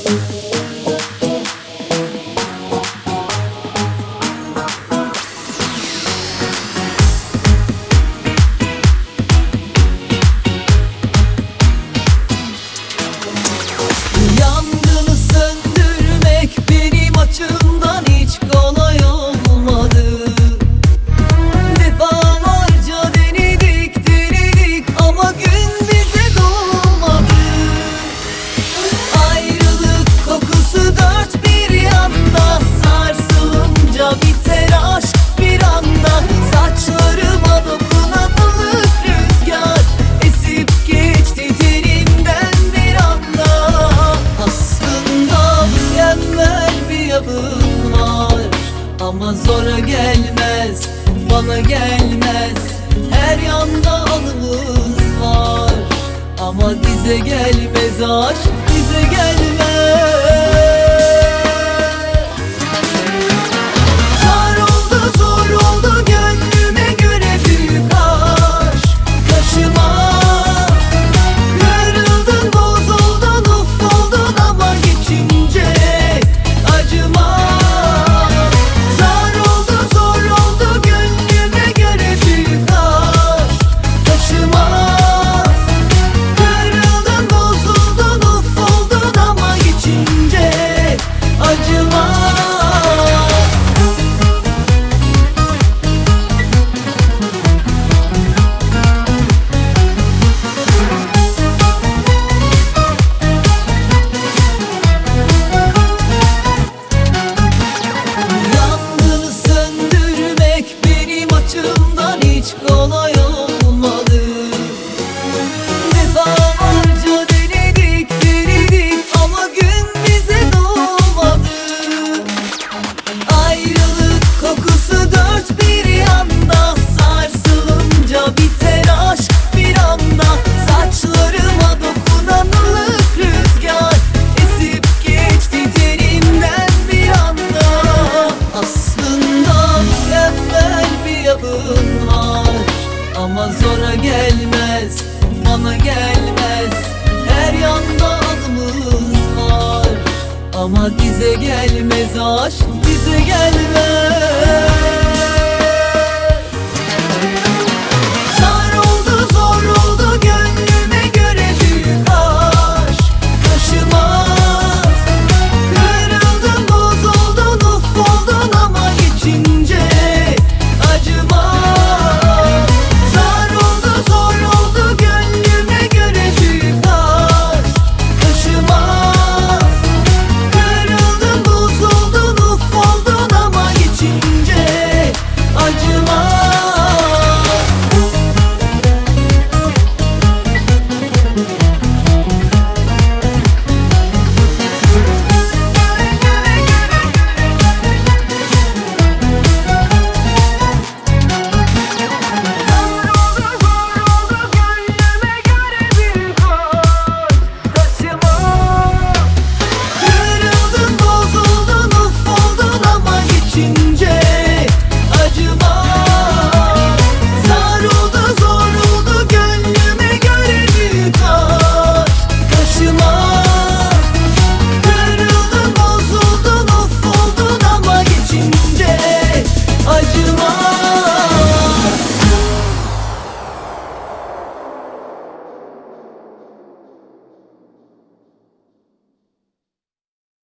Yangını söndürmek benim açımdan hiç kolay olmadı. Defalarca denedik ama gün bize doğmadı. Ayrılık kokusu dört bir yanda, sarsılınca biter aşk bir anda. Saçlarıma dokunan ılık rüzgar esip geçti tenimden bir anda. Aslında mükemmel bir yapım var ama zora gelmez, bana gelmez. Her yanda anımız var ama bize gelmez aşk, bize gelmez. Zar oldu, zor oldu gönlüme göre büyük aşk taşıma. Kırıldın, bozuldun, uf oldun ama geçince acıma. Zar oldu, zor oldu gönlüme göre büyük aşk taşıma. Kırıldın, bozuldun, uf oldun ama geçince acıma. Yangını söndürmek benim açımdan hiç kolay olmadı. Defalarca denedik ama gün bize doğmadı. Ayrılık kokusu dört bir yanda, sarsılınca biter aşk bir anda. Saçlarıma dokunan ılık rüzgar esip geçti tenimden bir anda. Aslında mükemmel bir yapım var ama zora gelmez, bana gelmez. Her yanda adımız var ama bize gelmez aşk, bize gelmez.